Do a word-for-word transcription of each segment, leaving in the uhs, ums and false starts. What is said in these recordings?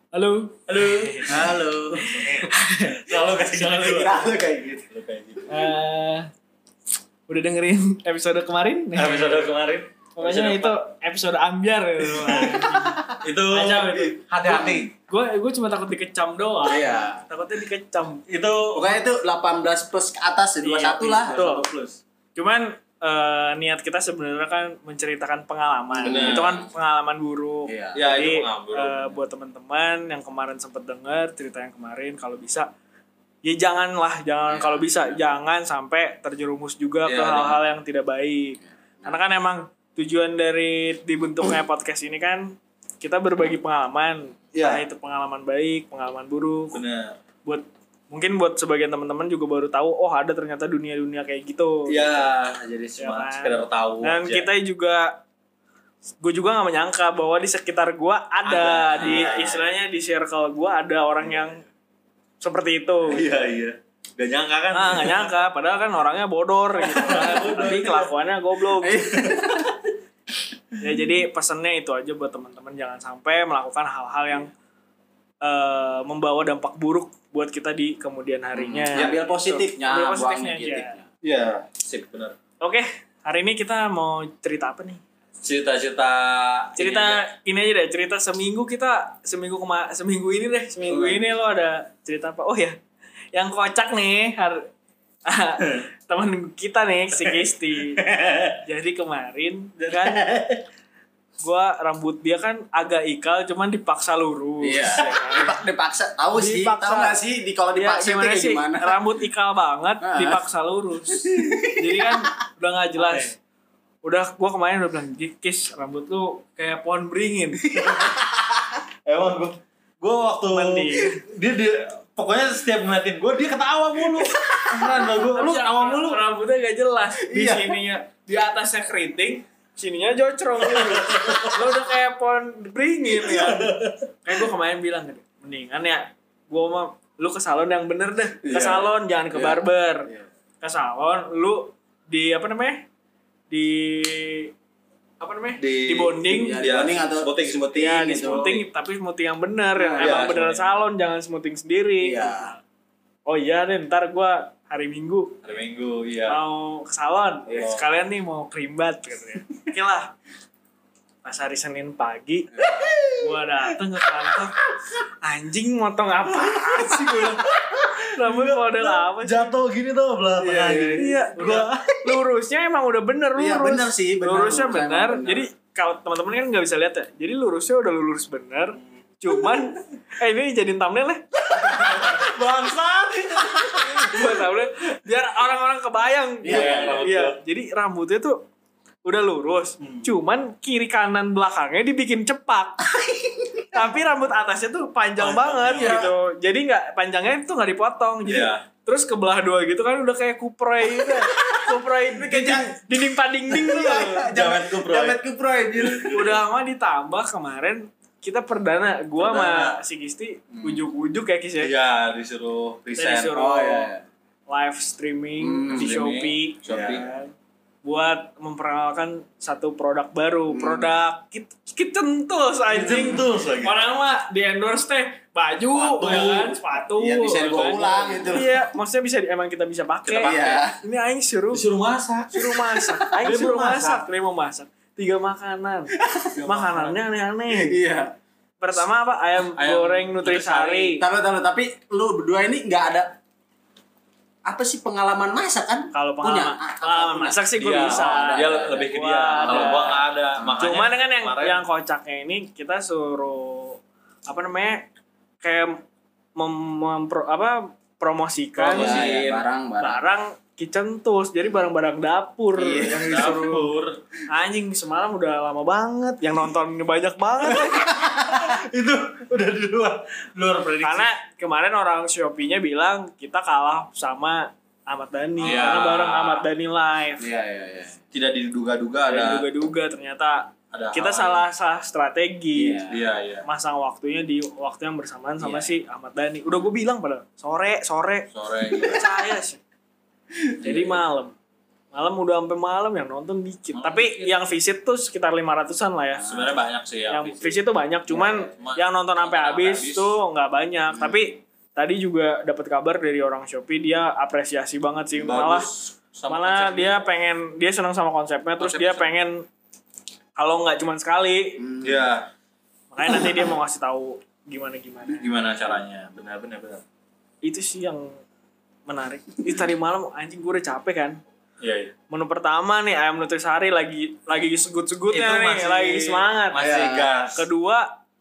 Halo. Halo. Halo. Selalu kasih Selalu gitu. Selalu kayak gitu. Selalu kayak gitu. Eh, udah dengerin episode kemarin? Episode kemarin. Pokoknya itu episode ambiar ya. Itu Macam itu. Hati-hati. Gue gue cuma takut dikecam doang. Iya. Takutnya dikecam. itu Pokoknya itu delapan belas plus ke atas ya, dua puluh satu Iya, lah. betul. plus. Cuman eh, niat kita sebenarnya kan menceritakan pengalaman. Benar. Itu kan pengalaman buruk. Iya. Ya, Jadi itu pengalaman buruk. eh, buat teman-teman yang kemarin sempat dengar cerita yang kemarin, kalau bisa ya janganlah, jangan Iya. kalau bisa jangan sampai terjerumus juga Iya, ke iya. hal-hal yang tidak baik. Karena kan emang tujuan dari dibentuknya podcast ini kan kita berbagi pengalaman. Iya. Nah, itu pengalaman baik, pengalaman buruk. Benar. Buat mungkin buat sebagian teman-teman juga baru tahu, oh ada ternyata dunia-dunia kayak gitu. Ya, jadi Ya cuma kan? sekedar tahu Dan aja. kita juga, gue juga nggak menyangka bahwa di sekitar gue ada, Ada, di iya. istilahnya di circle gue ada orang yang seperti itu. Iya, iya. Gak nyangka kan? Ah, nggak nyangka, padahal kan orangnya bodor gitu kan. Tapi kelakuannya goblok. Ya jadi pesannya itu aja buat teman-teman, jangan sampai melakukan hal-hal yang eh, membawa dampak buruk buat kita di kemudian harinya. Ya, ambil positifnya, Ambil buang positifnya aja. negatifnya. Iya, sip benar. Oke, hari ini kita mau cerita apa nih? Cerita-cerita Cerita ini aja deh, cerita seminggu kita seminggu kema seminggu ini deh, seminggu Oh, ini lo ada cerita apa? Oh ya, yang kocak nih har teman kita nih si Kisti. Jadi kemarin kan gua rambut dia kan agak ikal, cuman dipaksa lurus. Iya. ya kan? Dipak- Dipaksa, tahu sih, Dipaksa. tahu nggak sih di kalau Ya, dipaksa itu gimana kayak sih? gimana? Rambut ikal banget Ah. dipaksa lurus. Jadi kan udah nggak jelas. Udah gua kemarin udah bilang, Kis, rambut lu kayak pohon beringin. Emang gue gue waktu Mandi. dia dia pokoknya setiap ngeliatin gue dia ketawa mulu. Beneran gue lu Tapi ketawa mulu. Rambutnya gak jelas. Di Iya. sininya, di atasnya keriting, sininya jocrong gitu. Lo udah kayak pohon beringin ya. Kayak gue kemarin bilang, mendingan ya gue mah lu ke salon yang bener deh. Ke Iya. salon, jangan ke Iya. barber. Iya. Ke salon, lu di apa namanya? Di apa namanya? Di, bonding. Ya, Iya, di bonding atau smoothing, smoothing Ya, di gitu. smoothing, tapi smoothing yang bener, yang Iya, emang beneran smoothing. salon, jangan smoothing sendiri. Iya. Oh iya deh, ntar gue hari Minggu Hari Minggu, iya. mau ke salon. Iya. Sekalian nih mau krimbat katanya. Oke lah. Pas hari Senin pagi, gue dateng ke kantor. Anjing, motong apaan sih gue? Rambut model apa sih? Jatuh gini tuh belah Iya, iya. Iya, udah lurusnya emang udah bener lurus. Iya, bener sih, bener. Lurusnya Lurusnya bener. emang bener. Jadi kalau teman-teman kan nggak bisa lihat ya. Jadi lurusnya udah lurus bener. Cuman, eh ini jadiin thumbnail ya. bangsat. Buat thumbnail. Biar orang-orang kebayang. Iya, Iya, rambut iya. gua. Jadi rambutnya tuh udah lurus. Cuman kiri kanan belakangnya dibikin cepak. Tapi rambut atasnya tuh panjang banget Iya. gitu. Jadi nggak panjangnya tuh nggak dipotong. Jadi Iya. terus kebelah dua gitu kan udah kayak kuproy gitu. Kuproy kayak dinding- dinding padingding tuh. Jamet kupro. Jamet kupro anjir. Udah lama ditambah kemarin kita perdana gua sama Perdana. si Kisti ujuk-ujuk ya Kis ya. Iya, disuruh Kita present. disuruh Oh, iya. live streaming Hmm, di streaming, Shopee, Shopee. ya kan? Buat memperkenalkan satu produk baru, produk kit kitchen tools anjing. Jentus lagi. Orang mah di endorse teh baju, Sepatu. ya kan, sepatu. Iya, bisa dibawa kan? pulang gitu. Iya, maksudnya bisa emang kita bisa pakai. Kita pakai. Iya. Ini aing suruh Disuruh masak. suruh masak. Aing Dia suruh mau masak. masak, dia mau masak. Tiga makanan. Makanannya aneh-aneh. Iya. Pertama apa? Ayam, Ayam goreng nutrisari. Taruh taruh tapi lu berdua ini nggak ada apa sih pengalaman masak kan? Kalau Punya? pengalaman, Ah, pengalaman punya. masak sih gue Iya, bisa. Dia lebih ke Gua dia. ada. Kalau gua enggak ada. Makanya Cuman dengan yang kemarin- yang kocaknya ini kita suruh apa namanya? Kayak mem, mempro- apa promosikan Promosi. Iya, iya, barang barang. barang kitchen tools. Jadi barang-barang dapur Iya, yang disuruh. dapur. Anjing semalam udah lama banget. Yang nonton banyak banget. Itu udah di luar luar prediksi. Karena kemarin orang Shopee-nya bilang kita kalah sama Ahmad Dhani. Iya. Karena bareng Ahmad Dhani live. Iya iya iya. tidak diduga-duga Dan ada duga-duga ternyata ada kita hal salah salah strategi. Iya. Iya, iya. Masang waktunya di waktu yang bersamaan sama Iya. si Ahmad Dhani. Udah gue bilang pada sore, sore. Sore gitu. Percaya sih. Jadi malam. Malam udah sampai malam yang nonton dikit. Oh, Tapi dikit. yang visit tuh sekitar lima ratusan lah ya. Sebenarnya banyak sih yang, Yang visit tuh banyak, cuman cuma yang nonton sampai nonton sampai habis habis. tuh nggak banyak. Hmm. Tapi tadi juga dapat kabar dari orang Shopee, dia apresiasi banget sih. Malah sama malah konsep dia pengen, dia senang sama konsepnya, terus Konsepnya dia pengen kalau nggak cuma sekali. Hmm. ya Makanya nanti dia mau ngasih tahu gimana gimana. gimana caranya, benar benar benar. Itu sih yang menarik. Itu tadi malam anjing gue udah capek kan. Iya iya. Menu pertama nih ayam nutrisari lagi lagi segut-segutnya Itu nih, masih- lagi semangat. Masih Ya. gas. Kedua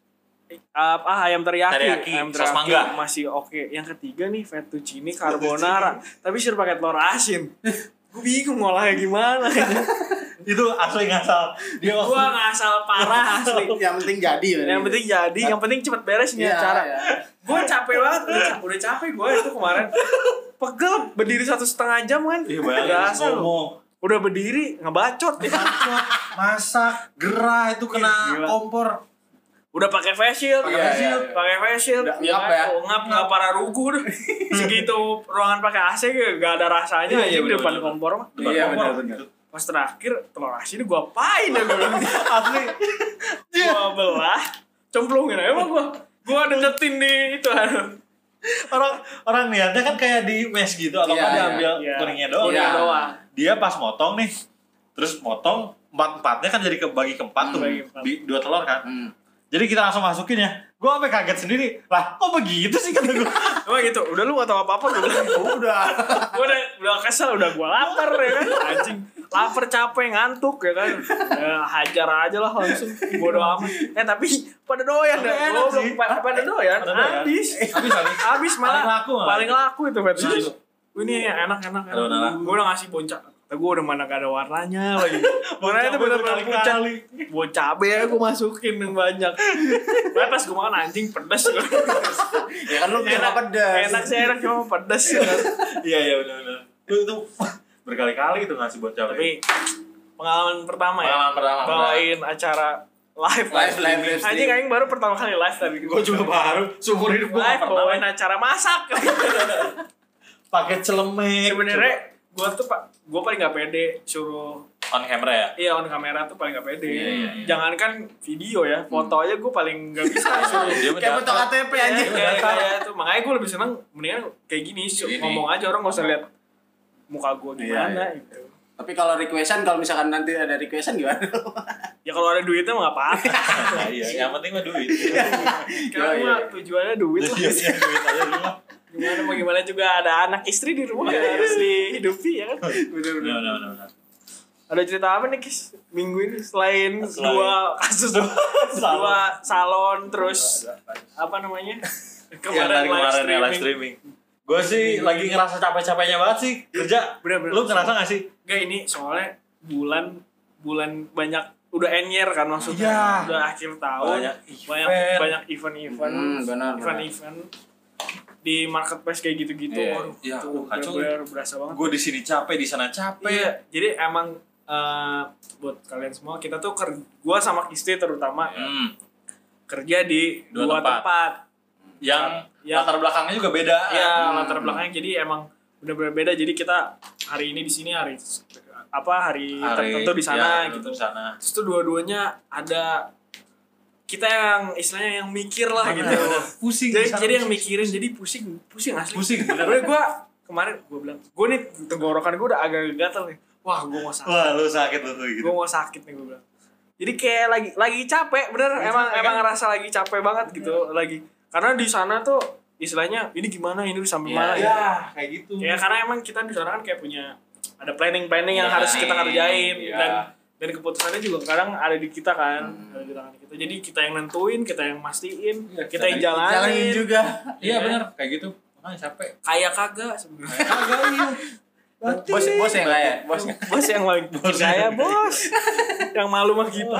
apa ayam teriyaki, Teriyaki, ayam saus teriyaki mangga. masih oke. Yang ketiga nih fettuccine carbonara, tapi suruh pakai telur asin. Gue bingung ngolahnya gimana. Itu asli ngasal. Dia Gue waktu ngasal parah asli. Yang penting jadi. Yang penting jadi, yang penting cepet beres nih Iya, acara. iya. Gue capek banget, udah, ca- udah capek gue itu kemarin. Pegel berdiri satu setengah jam kan. Iya bayangin Berasa loh. ngomong. Udah berdiri ngebacot ya. Masak, gerah itu kena Gila. kompor. Udah pakai face shield, Pakai face shield. pakai face shield, Udah ya ngap kan? ya? Oh, ngap nggak parah ruguh deh. Segitu ruangan pakai A C gak ada rasanya Iya, aja iya, di bener, depan bener. kompor mah. Depan Iya, kompor. bener, bener. Pas terakhir telur asin gue apain ya gue bilang. Asli. Gue belah, cemplungin aja mah gue. Gue deketin di itu aduh. Orang orang niatnya kan kayak di mes gitu atau Iya, kan iya. diambil Iya. kuningnya doang. Kuningnya Iya. doang. Dia pas motong nih. Terus motong empat-empatnya kan jadi kebagi keempat tuh. Bagi empat. Bi- Dua telur kan. Hmm. Jadi kita langsung masukin ya. Gue sampai kaget sendiri. Lah, kok begitu sih kata gue. Cuma gitu, udah lu gak tau apa-apa gue bilang. Udah. Gue udah, udah kesel, udah gue lapar ya kan. Anjing, lapar capek ngantuk ya kan. Ya, hajar aja lah langsung. Bodo amat. Eh tapi pada doyan Tapi dah. enak Gue sih. pada, pada doyan. Pada doyan. Habis. Habis habis. Habis malah. Paling laku malah. Paling laku itu fettuccine. Nah. Ini enak enak Ada warna enak. laku. Gue udah ngasih boncak. Gue udah mana gak ada warnanya lagi. Warnanya itu bener-bener pucat. berkali-kali. Buat cabe ya gue masukin yang banyak. Tapi pas gue makan anjing pedes. Ya kan lu bisa pedas. Enak sih enak cuma pedes. Ya kan. Iya iya benar benar. Lu itu berkali-kali itu ngasih buat cabai. Tapi pengalaman pertama ya. Pengalaman pertama, Bawain acara live. Live, live, live Anjing stream. aing baru pertama kali live tadi. Gue juga baru seumur hidup gue live pernah bawain acara masak. pakai celemek. Sebenarnya gue tuh pak, gue paling gak pede suruh on camera ya. iya on kamera tuh paling gak pede. Iya, iya, iya. Jangankan video ya, foto aja gue paling gak bisa suruh. Dia Kayak foto K T P Iya, anjing. kayak kayak itu makanya gue lebih seneng mendingan kayak gini su- Gini. ngomong aja orang gak usah lihat muka gue gimana Iya, iya. gitu. Tapi kalau requestan, kalau misalkan nanti ada requestan gimana? Ya kalau ada duitnya mah gak apa-apa. Nah, iya, yang penting mah duit. Karena Iya, mah iya. tujuannya duit lah. Iya, iya, duit aja dulu. Gimana mau gimana juga ada anak istri di rumah Iya, ya iya. harus dihidupi ya kan. Bener-bener. Benar benar benar, benar. Ada cerita apa nih Kis minggu ini selain, Selain- dua kasus dua salon terus apa namanya Yang dari kemarin ya live streaming. Gue sih lagi ngerasa capek-capeknya banget sih kerja. Bener-bener. Lu ngerasa gak sih? Gak ini soalnya bulan bulan banyak udah enyer kan maksudnya Iya. udah akhir tahun Banyak banyak event. banyak event-event Hmm, benar, benar. event-event di marketplace kayak gitu-gitu. Iya. Aduh, Iya, itu aduh, kacau. bener-bener berasa banget. Gue di sini capek, di sana capek. Iya, jadi emang eh, buat kalian semua kita tuh ker gua sama Kisti terutama Hmm. kerja di Dua dua, tempat. tempat. Yang Yang- latar belakangnya juga beda. Ya, Hmm. latar belakangnya jadi emang bener-bener beda. Jadi kita hari ini di sini, hari apa hari, Hari- tertentu di sana ya, gitu. Di sana. Terus tuh dua-duanya ada kita yang istilahnya yang mikir lah gitu. Pusing. Jadi di sana jadi yang pusing. mikirin, jadi pusing, pusing asli. Pusing, bener. Bener gua kemarin gua bilang, gua nih tenggorokan gua udah agak gatal nih. Wah, gua mau sakit. Wah, lu sakit lu tuh gitu. Gue mau sakit nih gue bilang. Jadi kayak lagi lagi capek, bener. Lagi emang capek, emang kan? ngerasa lagi capek banget gitu lagi. Karena di sana tuh istilahnya ini gimana, ini sampai Iya, mana iya, ya. kayak gitu. Ya karena emang kita di sana kan kayak punya ada planning-planning yang Iya, harus kita kerjain iya. dan dan keputusannya juga kadang ada di kita kan, Hmm. ada di tangan kita. Jadi kita yang nentuin, kita yang mastiin, Iya, kita kita yang yang jalanin. Jalanin juga. Iya benar, kayak gitu. Makanya capek. Kayak kagak sebenarnya. Kagak iya. Bos bos yang kayak bos. Bos yang lagi percaya bos, yang malu mah kita.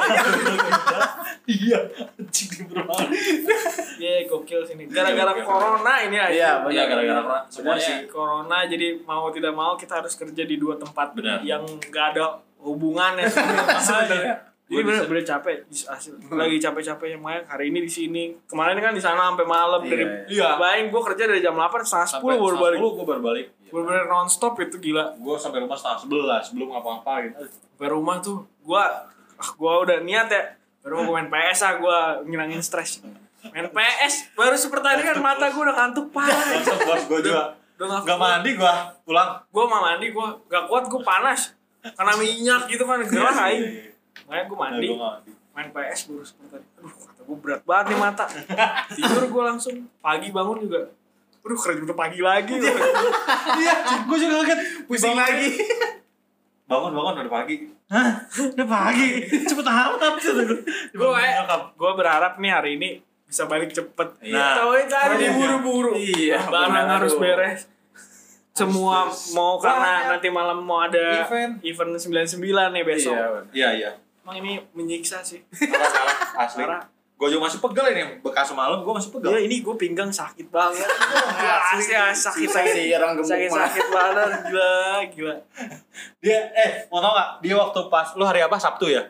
Iya, anjing di berulang. Iya gokil sini. Gara-gara corona ini aja. Iya, Iya, gara-gara corona. Semuanya Semuanya corona jadi mau tidak mau kita harus kerja di dua tempat Benar. yang nggak ada hubungannya sebenarnya. Sebenarnya. Jadi bener-bener capek, asli. Lagi capek-capeknya main hari ini di sini. Kemarin kan di sana sampai malam dari iya. Bayang gue kerja dari jam delapan setengah sepuluh baru balik. sepuluh gue baru balik. Bener-bener non-stop itu gila. Gue sampai rumah setengah sebelas sebelum apa-apa gitu. Sampai rumah tuh gue ah, gue udah niat ya. Baru mau main P S ah gue ngilangin stres. Main P S baru sepertandingan mata gue udah kantuk parah. Bos gue juga. Udah gak mandi gue pulang. Gue mau mandi gue gak kuat gue panas. Karena minyak gitu kan gerah aing. Makanya gue mandi, main P S baru seperti tadi. Aduh, kata gue berat banget nih mata. Tidur gue langsung, pagi bangun juga. Aduh, kerja udah pagi lagi. Iya, gue juga kaget. Pusing lagi. Bangun, bangun udah pagi. Hah? Udah pagi? Cepet amat. Gue gue berharap nih hari ini bisa balik cepet. Nah, tahu tadi buru-buru. Iya. Barang harus beres. Semua mau karena nanti malam mau ada event, event sembilan puluh sembilan nih besok. Iya, iya. Emang ini menyiksa sih. Parah, parah. Asli. Gue juga masih pegel ini. Bekas semalam gue masih pegel. Iya, ini gue pinggang sakit banget. Asli ya, sakit sakit. orang gemuk Sakit sakit banget, gila, gila. Dia eh mau tau gak? Dia waktu pas lu hari apa? Sabtu ya?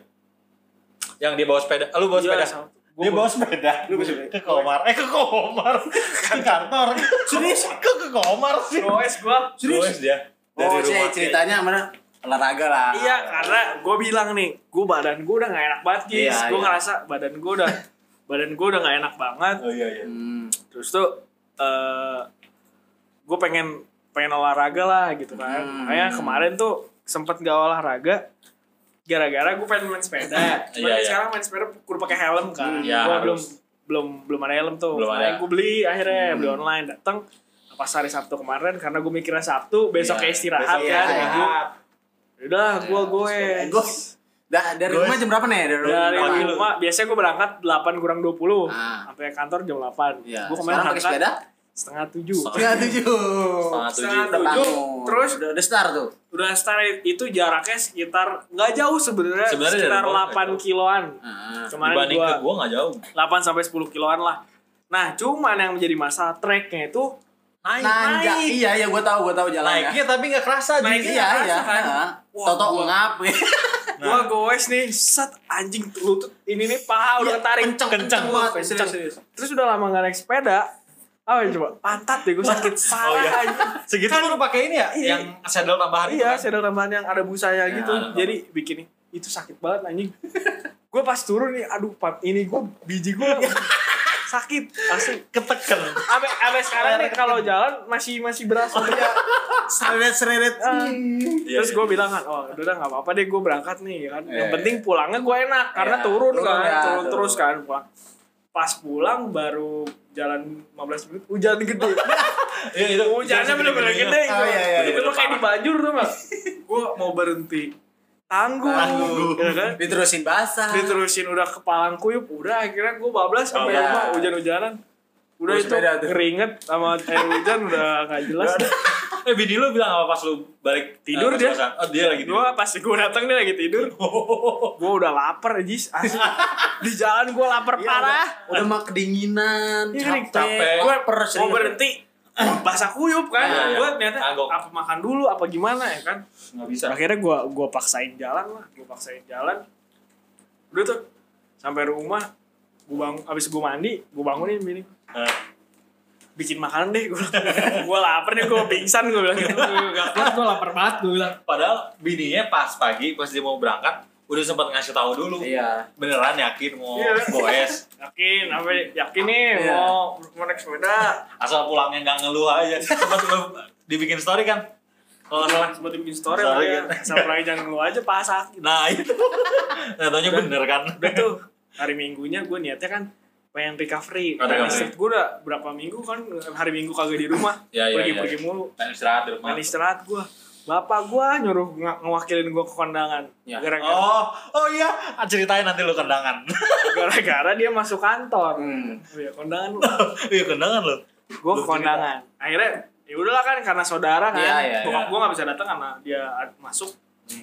Yang dia bawa sepeda. Lu bawa sepeda? Sabtu. Dia bawa sepeda. Lu bawa sepeda. Ke Komar. Eh ke Komar. Ke kantor. Serius? Ke ke Komar sih. Goes gue. Serius dia. Oh, sih ceritanya mana? Olahraga lah. Iya, karena gue bilang nih, gue badan gue udah gak enak banget, guys. Iya, Gue iya. ngerasa badan gue udah badan gue udah gak enak banget. Oh iya iya. Hmm. Terus tuh uh, gue pengen pengen olahraga lah gitu kan. Hmm. Makanya kemarin tuh sempet gak olahraga gara-gara gue pengen main sepeda. Cuman Iya, iya. sekarang main sepeda kudu pakai helm kan. Iya, Gue harus. belum belum belum ada helm tuh. Belum Makanya ada. gue beli akhirnya Hmm. beli online datang pas hari Sabtu kemarin karena gue mikirnya Sabtu besok Iya, kayak istirahat besok kan. iya. Minggu. Udah gue gue Gue da, dari Gua- rumah jam berapa nih? Dari, dari Pagi lu. rumah biasanya gue berangkat delapan kurang dua puluh Ah. sampai kantor jam delapan. Iya. Gue kemarin Sekarang pakai berangkat sepeda? setengah tujuh. Setengah tujuh. Setengah tujuh. Setengah Udah tujuh. bangun. Terus udah, udah start tuh. udah start itu jaraknya sekitar nggak jauh sebenarnya Sebenarnya dari sekitar bawah nggak delapan jauh. kiloan. Nah, Kemarin Dibanding gua ke gue gak jauh. delapan sampai sepuluh kiloan lah. Nah, cuman yang menjadi masalah treknya itu naik nanjak. naik. Iya, iya gua tahu, gua tahu jalannya. Naiknya tapi gak kerasa. Naiknya Ji. Iya, nggak iya. kerasa kan? Heeh. Wah, Toto gua- ngap. Gua goes nih, set anjing lutut ini nih paha udah Iya, tarik kenceng, kenceng kenceng banget, banget, kenceng. serius, serius. Terus udah lama gak naik sepeda. Apa ya coba? Pantat deh gue sakit parah iya. anjing. Segitu lu pakai ini ya? Iya. Yang saddle tambahan itu Iya, kan? sandal tambahan yang ada busanya Ya, gitu. ada Jadi bikin itu sakit banget anjing. Gue pas turun nih, aduh pat ini gue biji gue sakit asli. Keteken. Abe abe sekarang nih kalau jalan masih masih berasa dia. Seret-seret. Ah. Iya, Terus iya. gue bilang kan, oh udah nggak apa-apa deh gue berangkat nih kan. Yang Iya, penting pulangnya gue enak karena Iya, turun turun kan, ya, turun turun. terus kan pulang. Pas pulang baru jalan lima belas menit hujan gede. Iya itu. Hujannya bener-bener gede. Oh, iya, iya, Itu iya. tuh kayak di banjir tuh mas. Gue mau berhenti. Tangguh. Tangguh. Ya kan? Diterusin basah. Diterusin udah kepalang kuyup. Udah akhirnya gue bablas sampai Iya. rumah hujan-hujanan. Udah Bawa itu sepeda tuh. keringet sama air hujan udah gak jelas. Eh bini lu bilang apa pas lu balik Tidur eh, dia. kosan? Oh dia lagi tidur. Gue pas gue datang dia lagi tidur. Gue udah lapar Jis. Asli. Di jalan gue lapar Iya, parah. Udah, udah mah kedinginan, Iya, capek. capek. Gue Pers- mau berhenti. Basah kuyup kan. Iya, iya. Gue ternyata Kagok. apa makan dulu apa gimana ya kan. Nggak bisa. Akhirnya gue gue paksain jalan lah. Gue paksain jalan. Udah tuh. Sampai rumah. Gue bangun. Abis gue mandi. Gue bangunin bini. Nah, Bikin makanan deh. Gue gue lapar nih. Gue pingsan. Gue bilang gitu. Gak kuat. Gue lapar banget. Gue bilang. padahal bininya pas pagi pas dia mau berangkat udah sempat ngasih tahu dulu. Iya. Beneran yakin mau Iya. goes. Yakin. Apa yakin nih. Iya. Mau mau naik sepeda. Asal pulangnya nggak ngeluh aja. Sempat lu dibikin story kan? Kalau nggak salah. Sempat bikin story. Story Story kan. Sampai jangan ngeluh aja pas sakit. Nah itu. Nah taunya bener kan? Udah tuh. Hari Minggunya gue niatnya kan pengen recovery. Oh, Pengen recovery. istirahat. Gue udah berapa minggu kan hari Minggu kagak di rumah. Iya, iya, Pergi-pergi iya. mulu. Pengen istirahat di rumah. Pengen istirahat gue. Bapak gue nyuruh ng- ngewakilin gue ke kondangan. Ya. Gara-gara, Oh, oh iya, ceritain nanti lu kondangan. gara-gara dia masuk kantor. Hmm. Oh iya, kondangan lu. Iya kondangan lu. Gue ke kondangan. Akhirnya ya udahlah kan karena saudara kan. Iya, iya, Bokap iya. gue nggak bisa datang karena dia ad- masuk.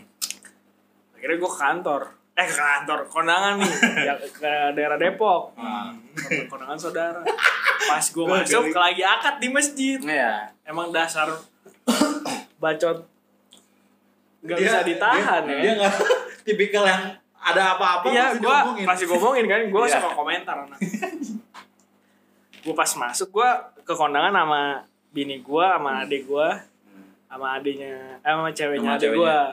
Akhirnya gue ke kantor. Eh ke kantor kondangan nih ya, ke daerah Depok. Hmm. Kondangan saudara. Pas gue masuk lagi akad di masjid. Iya. Emang dasar bacot nggak Dia- bisa ditahan dia, ya. Dia nggak tipikal yang ada apa-apa Iya, pasti gue diomongin. pasti ngomongin kan, gue Iya. suka komentar anak. Gue pas masuk, gue ke kondangan sama bini gue, sama adik gue, sama adiknya, eh, sama ceweknya Sama adik ceweknya. gue.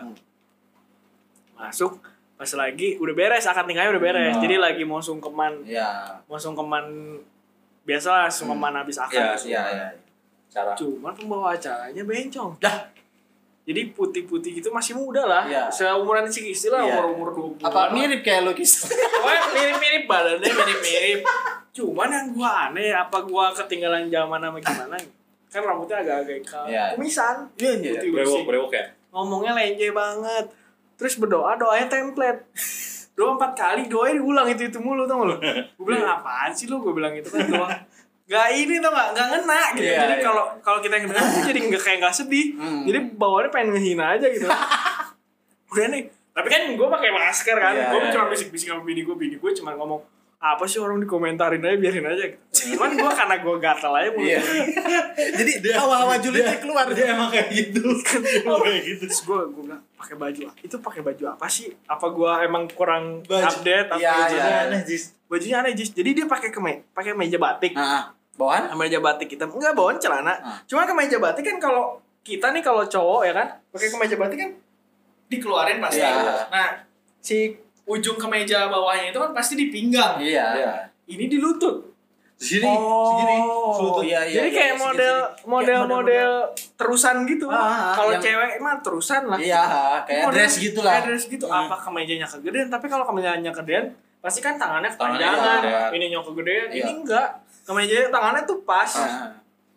Masuk, pas lagi udah beres, akad nikahnya udah beres. Hmm. Jadi lagi mau sungkeman, Iya. mau sungkeman biasalah sungkeman habis akad. Iya, Iya, iya. Cara. Cuman pembawa acaranya bencong. Dah. Jadi putih-putih gitu masih muda lah. Iya. Seumuran si Kisti lah, Iya. umur-umur dua puluh. Apa mirip kayak lu Kis? Pokoknya mirip-mirip badannya, mirip-mirip. Cuman yang gua aneh, apa gua ketinggalan zaman sama gimana? Kan rambutnya agak-agak ke Iya. kumisan. Iya, iya. Putih Brewok, bersih. brewok ya. Ngomongnya lenje banget. Terus berdoa, doanya template. Doa empat kali, doanya diulang itu-itu mulu, tau gak lu? Gue bilang, apaan sih lu? Gue bilang itu kan doa. Gak ini tau gak? Gak ngena gitu. Iya, jadi iya. kalau kalau kita yang dengar tuh jadi gak, kayak gak sedih. Hmm. Jadi bawaannya pengen ngehina aja gitu. Udah nih. Tapi kan gue pakai masker kan. Iya, gue iya, cuma iya. bisik-bisik sama bini gue. Bini gue cuma ngomong, apa sih orang dikomentarin aja, biarin aja gitu. Cuman gue karena gue gatel aja mulut. Iya. Jadi hawa-hawa julidnya keluar. Dia emang kayak gitu. Emang kayak gitu. Terus gue gue bilang, pakai baju itu pakai baju apa sih? Apa gue emang kurang Baju. update apa Iya, bajunya iya. aneh, Jis. Bajunya aneh, Jis. Jadi dia pakai keme pakai meja batik. Nah, bawahan? Sama meja batik hitam. Enggak, bawaan celana. Ah. Cuman kemeja batik kan kalau kita nih kalau cowok ya kan, pakai kemeja batik kan dikeluarin pasti. Iya. Nah, si ujung kemeja bawahnya itu kan pasti di pinggang. Iya. Iya. Ini di lutut. Segini, Oh. segini. Selutut. Iya, iya. Jadi iya, kayak iya, model segini-segini. model-model terusan gitu. Ah, ah, kalau yang- cewek mah terusan lah. Iya, kayak Model- dress gitu lah. Kayak dress gitu. Hmm. Apa kemejanya kegedean? Tapi kalau kemejanya kegedean, pasti kan tangannya Tangannya kepanjangan. kegedean. Ininya kegedean. Iya. Ini enggak. Kemejanya tangannya tuh pas. Ah.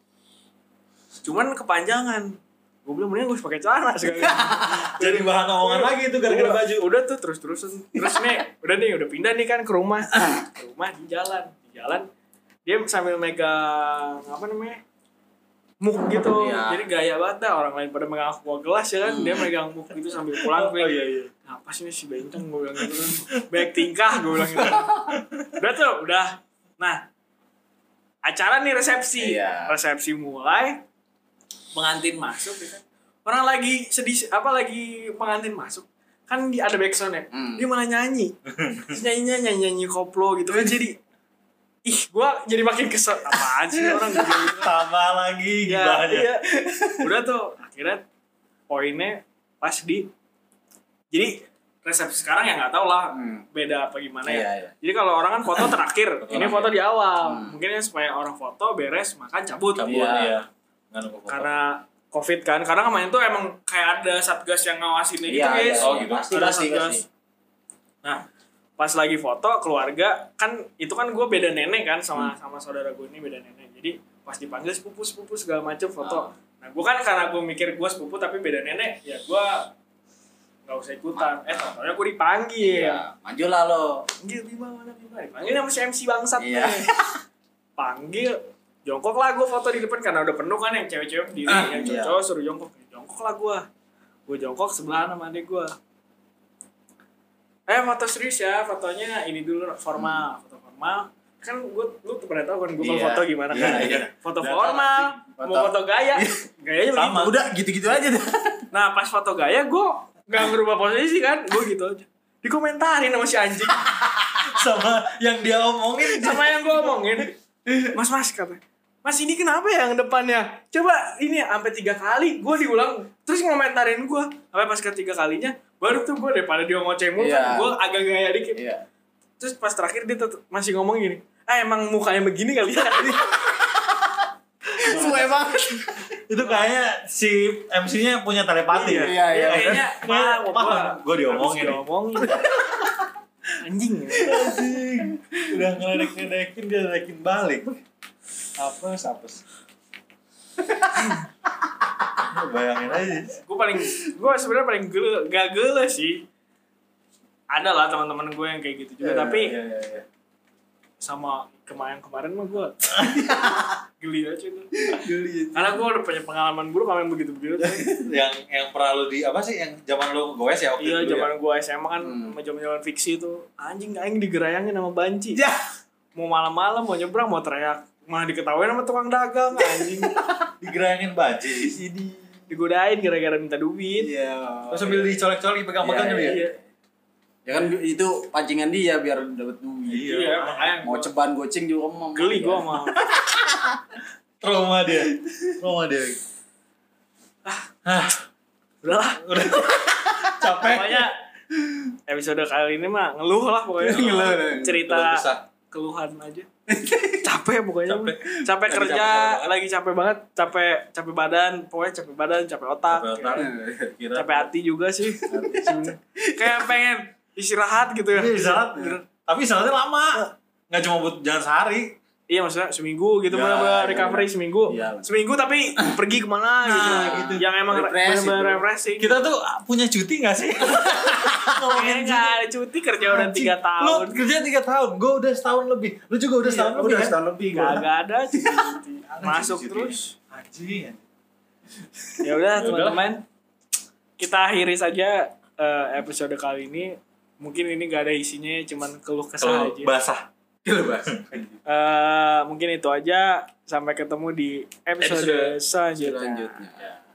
Cuman kepanjangan. Gue bilang mending gue pakai celana sekali. Jadi bahan omongan lagi itu gara-gara baju. Udah tuh terus-terusan. Terus nih, udah nih udah pindah nih kan ke rumah. Ke rumah di jalan, di jalan dia sambil megang apa namanya? Muk gitu. Iya. Jadi gaya banget dah, orang lain pada megang aqua gelas ya kan, dia megang muk gitu sambil pulang. Oh iya iya. Apa sih nih si Bencong, gue bilang gitu kan. Baik tingkah gue bilang gitu. Udah tuh, udah. Nah, acara nih resepsi. Iya. Resepsi mulai, pengantin masuk ya kan. Orang lagi sedih, apa lagi pengantin masuk. Kan di, ada backsound ya. Hmm. Dia malah nyanyi. Terus nyanyinya nyanyi-nyanyi koplo gitu kan, jadi ih, gua jadi makin kesel. Apaan sih orang gitu. Tambah lagi Ya, gibahnya. iya. Udah tuh, akhirnya poinnya pas di, jadi resepsi sekarang ya nggak tahu lah Hmm. beda apa gimana ya. Iya, iya. Jadi kalau orang kan foto terakhir, Foto ini terakhir. foto di awal. Hmm. Mungkin ya supaya orang foto beres makan cabut. Cabut Iya. iya. Nggak nunggu foto. Karena Covid kan, karena kemarin tuh emang kayak ada satgas yang ngawasin gitu Iya, guys. iya, Oh, gitu. Pasti, Ada pasti, satgas. pasti. Nah, pas lagi foto keluarga kan itu kan gue beda nenek kan sama Hmm. sama saudara gue ini beda nenek. Jadi pas dipanggil sepupu sepupu segala macem foto. Ah. Nah, gue kan karena gue mikir gue sepupu tapi beda nenek, ya gue nggak usah ikutan. Eh, fotonya gue dipanggil. Iya, maju lah lo. Panggil Bima mana Bima? Panggil sama si M C bangsat Iya. nih. Panggil, jongkok lah gue foto di depan karena udah penuh kan yang cewek-cewek berdiri, Ah, yang iya. cowok suruh jongkok, jongkok lah gue. Gue jongkok sebelah sama adik gue. Eh foto serius ya, fotonya ini dulu formal, foto formal. Kan gue, lu tuh pernah tau kan gue kalau Iya. foto gimana Iya, kan? iya. Foto Datang formal, Foto. mau foto gaya, gayanya Sama. begitu. Udah gitu-gitu aja deh. Nah pas foto gaya gue gak ngerubah posisi kan, gue gitu aja. Dikomentarin sama si anjing. Sama yang dia omongin. Sama yang gue omongin, mas mas katanya, mas ini kenapa ya yang depannya, coba ini sampai tiga kali gue diulang terus ngomentarin gue sampai pas ketiga kalinya baru tuh gue daripada dia ngoceh mulu kan Iya. gue agak gaya dikit. Iya. Terus pas terakhir dia tetep masih ngomong gini, ah emang mukanya begini kali ya. Sesuai banget. Itu kayaknya si M C-nya punya telepati ya. Iya, iya. Kayaknya Kayak paham paham. Gua diomongin. Habis diomongin. Anjing. Anjing. Udah ngeledek-ledekin dia ledekin balik. Apes, apes. Lu bayangin aja. Gue paling, gue sebenarnya paling gele, gak gele sih. Ada lah teman-teman gue yang kayak gitu juga, Iya, tapi iya, iya, iya. sama kemarin kemarin mah gue geli aja tuh. Geli. Karena gue udah punya pengalaman buruk sama yang begitu-begitu. yang yang pernah lu di apa sih yang zaman lu goes ya waktu Iya, itu zaman gue S M A kan, Hmm. sama zaman-zaman fiksi tuh, anjing aing digerayangin sama banci. Ya. Mau malam-malam mau nyebrang mau teriak, malah diketawain sama tukang dagang anjing. ya? Digerayangin banci. Digodain gara-gara minta duit. Iya. Terus sambil dicolek-colek pegang-pegang Iya, gitu ya. Iya. Ya kan itu pancingan dia biar dapat duit. Iya, makanya Mau gua- ceban goceng juga mau. geli gue mau. Trauma dia. Trauma dia. Ah, Udahlah. udah capek. Pokoknya episode kali ini mah ngeluh lah pokoknya. Ngeluh. Cerita Keluh kesah. keluhan aja. Capek pokoknya. Capek. Capek Lagi kerja, capek banget. lagi capek banget, capek capek badan, pokoknya capek badan, capek otak. Capek otak. Kira. Capek hati juga sih. Kayak pengen istirahat gitu ya. Iya, istirahat. Bener. Tapi istirahatnya lama. Enggak cuma buat jalan sehari. Iya maksudnya seminggu gitu Ya, bener-bener ya, recovery seminggu. Iya. Seminggu tapi pergi kemana gitu. gitu. Yang emang Refresh bener-bener gitu. refreshing. Kita tuh punya cuti gak sih? Kayaknya nggak ada cuti kerja udah tiga Lu tahun. kerja tiga tahun, gue udah setahun lebih. Lu juga udah setahun lebih Udah kan? setahun lebih gua. Gak ada cuti. Masuk Cuti. terus. Anjing. Ya udah Ya teman-teman. Kita akhiri saja eh, episode kali ini. Mungkin ini gak ada isinya, cuman keluh kesah Kalau aja. basah. Gila, Bas. Eh, mungkin itu aja. Sampai ketemu di episode, Episode selanjutnya. Selanjutnya.